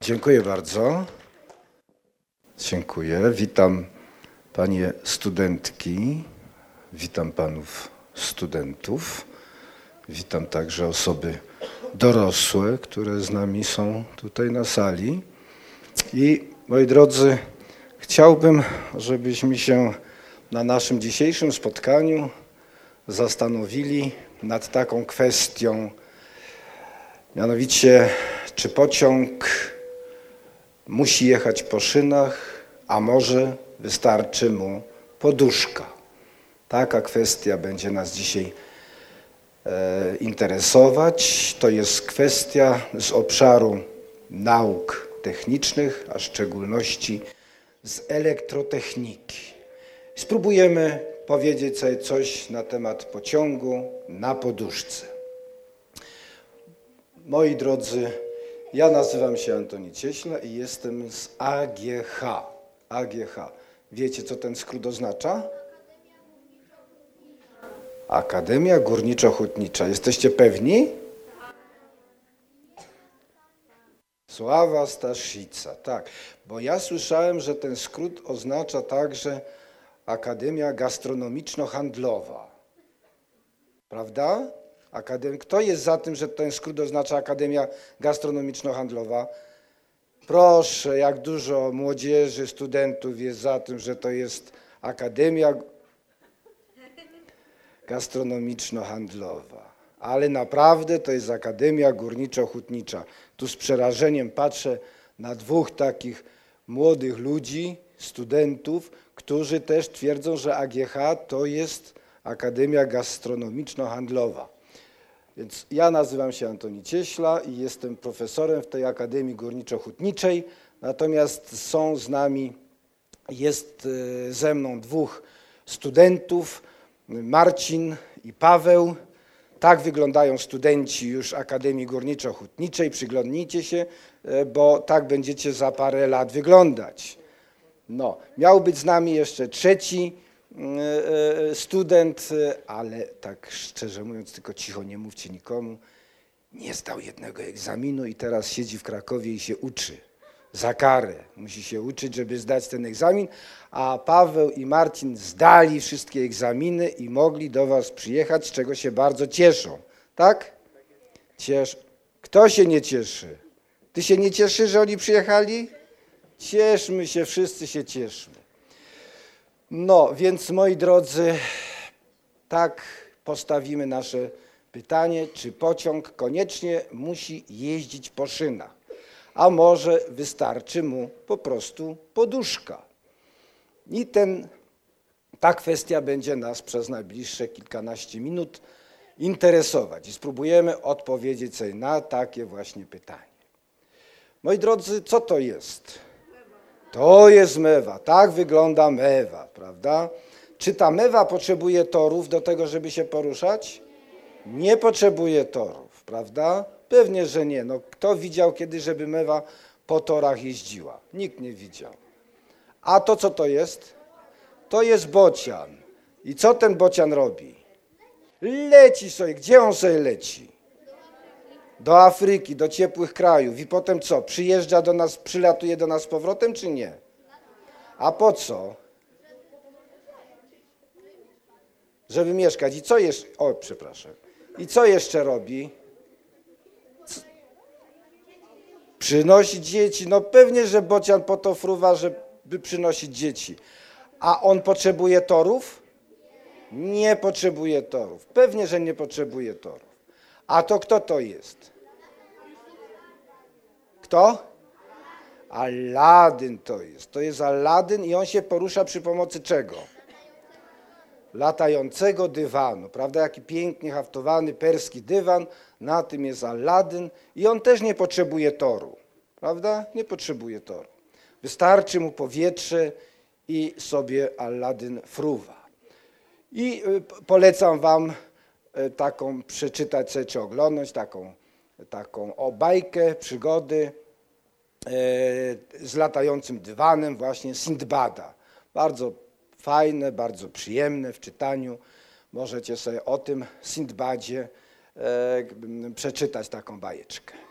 Dziękuję bardzo. Dziękuję. Witam panie studentki, witam panów studentów, witam także osoby dorosłe, które z nami są tutaj na sali. I moi drodzy, chciałbym, żebyśmy się na naszym dzisiejszym spotkaniu zastanowili nad taką kwestią, mianowicie czy pociąg musi jechać po szynach, a może wystarczy mu poduszka. Taka kwestia będzie nas dzisiaj interesować. To jest kwestia z obszaru nauk technicznych, a w szczególności z elektrotechniki. Spróbujemy powiedzieć sobie coś na temat pociągu na poduszce. Moi drodzy, ja nazywam się Antoni Cieśla i jestem z AGH. AGH. Wiecie, co ten skrót oznacza? Akademia Górniczo-Hutnicza. Jesteście pewni? Sława Staszica, tak. Bo ja słyszałem, że ten skrót oznacza także Akademia Gastronomiczno-Handlowa. Prawda? Kto jest za tym, że ten skrót oznacza Akademia Gastronomiczno-Handlowa? Proszę, jak dużo młodzieży, studentów jest za tym, że to jest Akademia Gastronomiczno-Handlowa. Ale naprawdę to jest Akademia Górniczo-Hutnicza. Tu z przerażeniem patrzę na dwóch takich młodych ludzi, studentów, którzy też twierdzą, że AGH to jest Akademia Gastronomiczno-Handlowa. Więc ja nazywam się Antoni Cieśla i jestem profesorem w tej Akademii Górniczo-Hutniczej, natomiast są z nami, jest ze mną dwóch studentów, Marcin i Paweł. Tak wyglądają studenci już Akademii Górniczo-Hutniczej. Przyglądnijcie się, bo tak będziecie za parę lat wyglądać. No, miał być z nami jeszcze trzeci student, ale tak szczerze mówiąc, tylko cicho, nie mówcie nikomu, nie zdał jednego egzaminu i teraz siedzi w Krakowie i się uczy. Za karę musi się uczyć, żeby zdać ten egzamin, a Paweł i Marcin zdali wszystkie egzaminy i mogli do was przyjechać, z czego się bardzo cieszą. Tak? Kto się nie cieszy? Ty się nie cieszysz, że oni przyjechali? Cieszmy się, wszyscy się cieszmy. No, więc moi drodzy, tak postawimy nasze pytanie, czy pociąg koniecznie musi jeździć po szynach, a może wystarczy mu po prostu poduszka. I ta kwestia będzie nas przez najbliższe kilkanaście minut interesować i spróbujemy odpowiedzieć sobie na takie właśnie pytanie. Moi drodzy, co to jest? To jest mewa, tak wygląda mewa, prawda? Czy ta mewa potrzebuje torów do tego, żeby się poruszać? Nie potrzebuje torów, prawda? Pewnie, że nie. No, kto widział kiedy, żeby mewa po torach jeździła? Nikt nie widział. A to co to jest? To jest bocian. I co ten bocian robi? Leci sobie. Gdzie on sobie leci? Do Afryki, do ciepłych krajów. I potem co? Przyjeżdża do nas, przylatuje do nas z powrotem, czy nie? A po co? Żeby mieszkać. I co jeszcze? O, przepraszam. I co jeszcze robi? Przynosi dzieci. No pewnie, że bocian po to fruwa, żeby przynosić dzieci. A on potrzebuje torów? Nie potrzebuje torów. Pewnie, że nie potrzebuje torów. A to kto to jest? Kto? Aladyn to jest. To jest Aladyn i on się porusza przy pomocy czego? Latającego dywanu. Prawda? Jaki pięknie haftowany perski dywan. Na tym jest Aladyn i on też nie potrzebuje toru. Prawda? Nie potrzebuje toru. Wystarczy mu powietrze i sobie Aladyn fruwa. I polecam wam taką przeczytać sobie, czy oglądać taką bajkę, przygody z latającym dywanem właśnie Sindbada. Bardzo fajne, bardzo przyjemne w czytaniu. Możecie sobie o tym Sindbadzie przeczytać taką bajeczkę.